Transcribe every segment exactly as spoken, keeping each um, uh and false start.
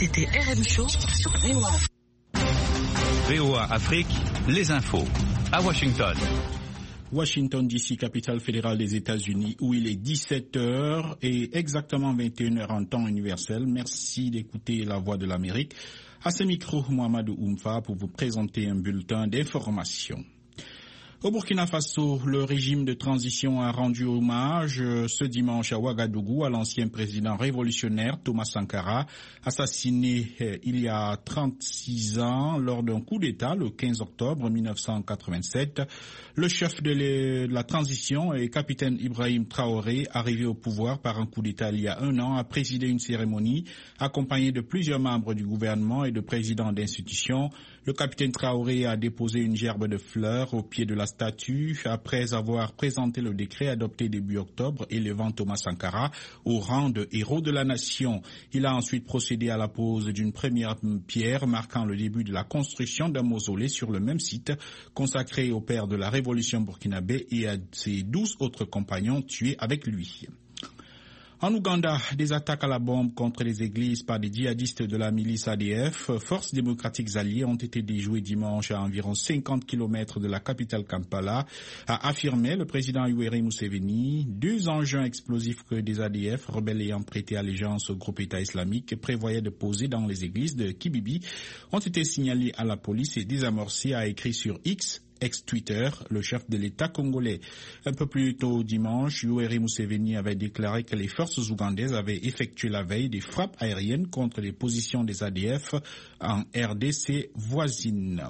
C'était R M Show sur V O A. V O A Afrique, les infos. À Washington. Washington D C, capitale fédérale des États-Unis, où il est dix-sept heures et exactement vingt et une heures en temps universel. Merci d'écouter la voix de l'Amérique. À ce micro, Mohamedou Oumfa pour vous présenter un bulletin d'information. Au Burkina Faso, le régime de transition a rendu hommage ce dimanche à Ouagadougou à l'ancien président révolutionnaire Thomas Sankara, assassiné il y a trente-six ans lors d'un coup d'État le quinze octobre mille neuf cent quatre-vingt-sept. Le chef de la transition et capitaine Ibrahim Traoré, arrivé au pouvoir par un coup d'État il y a un an, a présidé une cérémonie accompagnée de plusieurs membres du gouvernement et de présidents d'institutions. Le capitaine Traoré a déposé une gerbe de fleurs au pied de la statue après avoir présenté le décret adopté début octobre élevant Thomas Sankara au rang de héros de la nation. Il a ensuite procédé à la pose d'une première pierre marquant le début de la construction d'un mausolée sur le même site consacré au père de la révolution burkinabé et à ses douze autres compagnons tués avec lui. En Ouganda, des attaques à la bombe contre les églises par des djihadistes de la milice A D F, forces démocratiques alliées, ont été déjouées dimanche à environ cinquante kilomètres de la capitale Kampala, a affirmé le président Yoweri Museveni. Deux engins explosifs que des A D F, rebelles ayant prêté allégeance au groupe État islamique, prévoyaient de poser dans les églises de Kibibi, ont été signalés à la police et désamorcés, a écrit sur X, ex-Twitter, le chef de l'État congolais. Un peu plus tôt dimanche, Yoweri Museveni avait déclaré que les forces ougandaises avaient effectué la veille des frappes aériennes contre les positions des A D F en R D C voisine.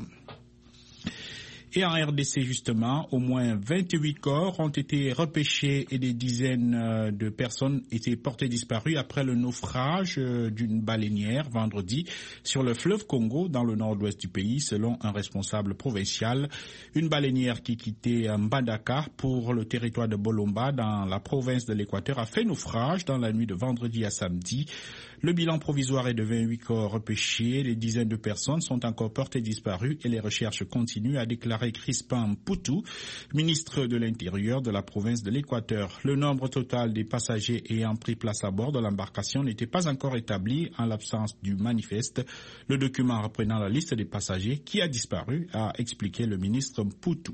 Et en R D C, justement, au moins vingt-huit corps ont été repêchés et des dizaines de personnes étaient portées disparues après le naufrage d'une baleinière vendredi sur le fleuve Congo dans le nord-ouest du pays, selon un responsable provincial. Une baleinière qui quittait Mbandaka pour le territoire de Bolomba dans la province de l'Équateur a fait naufrage dans la nuit de vendredi à samedi. Le bilan provisoire est de vingt-huit corps repêchés. Des dizaines de personnes sont encore portées disparues et les recherches continuent, a déclaré Crispin Mputu, ministre de l'Intérieur de la province de l'Équateur. Le nombre total des passagers ayant pris place à bord de l'embarcation n'était pas encore établi en l'absence du manifeste. Le document reprenant la liste des passagers qui a disparu, a expliqué le ministre Mputu.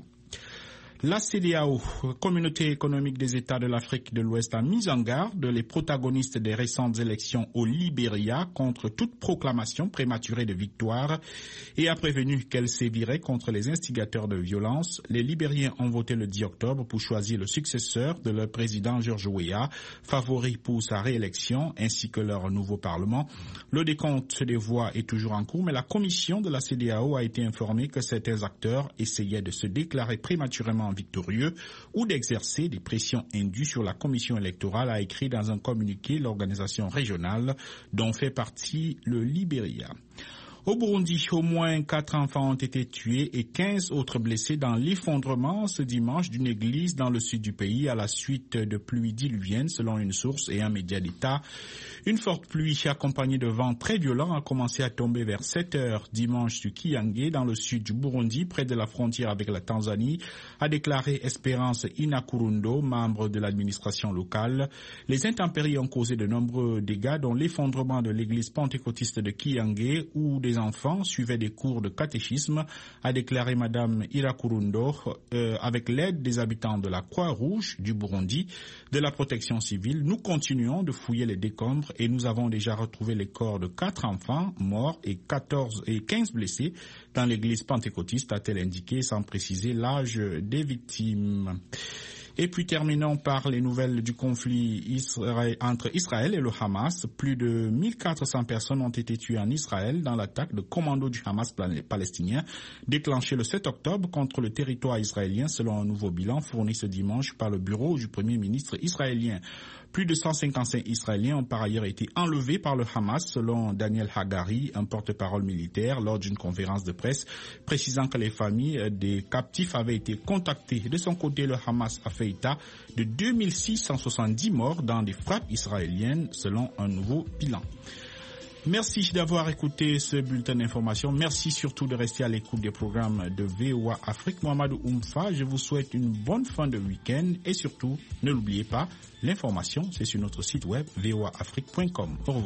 La C E D E A O, Communauté économique des États de l'Afrique de l'Ouest, a mis en garde les protagonistes des récentes élections au Libéria contre toute proclamation prématurée de victoire et a prévenu qu'elle sévirait contre les instigateurs de violence. Les Libériens ont voté le dix octobre pour choisir le successeur de leur président George Weah, favori pour sa réélection, ainsi que leur nouveau parlement. Le décompte des voix est toujours en cours, mais la commission de la C E D E A O a été informée que certains acteurs essayaient de se déclarer prématurément victorieux ou d'exercer des pressions indues sur la commission électorale, a écrit dans un communiqué l'organisation régionale dont fait partie le Libéria. Au Burundi, au moins quatre enfants ont été tués et quinze autres blessés dans l'effondrement ce dimanche d'une église dans le sud du pays à la suite de pluies diluviennes, selon une source et un média d'État. Une forte pluie accompagnée de vents très violents a commencé à tomber vers sept heures dimanche sur Kiyange, dans le sud du Burundi, près de la frontière avec la Tanzanie, a déclaré Espérance Inakurundo, membre de l'administration locale. Les intempéries ont causé de nombreux dégâts, dont l'effondrement de l'église pentecôtiste de Kiyange, où des enfants suivaient des cours de catéchisme, a déclaré Madame Irakurundo, euh, avec l'aide des habitants de la Croix-Rouge du Burundi, de la protection civile. Nous continuons de fouiller les décombres et nous avons déjà retrouvé les corps de quatre enfants morts et quatorze et quinze blessés dans l'église pentecôtiste, a-t-elle indiqué, sans préciser l'âge des victimes. Et puis terminons par les nouvelles du conflit Israël, entre Israël et le Hamas. Plus de mille quatre cents personnes ont été tuées en Israël dans l'attaque de commando du Hamas palestinien déclenchée le sept octobre contre le territoire israélien, selon un nouveau bilan fourni ce dimanche par le bureau du Premier ministre israélien. Plus de cent cinquante-cinq Israéliens ont par ailleurs été enlevés par le Hamas, selon Daniel Hagari, un porte-parole militaire, lors d'une conférence de presse, précisant que les familles des captifs avaient été contactées. De son côté, le Hamas a fait état de deux mille six cent soixante-dix morts dans des frappes israéliennes, selon un nouveau bilan. Merci d'avoir écouté ce bulletin d'information. Merci surtout de rester à l'écoute des programmes de V O A Afrique. Mohamedou Oumfa, je vous souhaite une bonne fin de week-end et surtout, ne l'oubliez pas, l'information, c'est sur notre site web v o a afrique point com. Au revoir.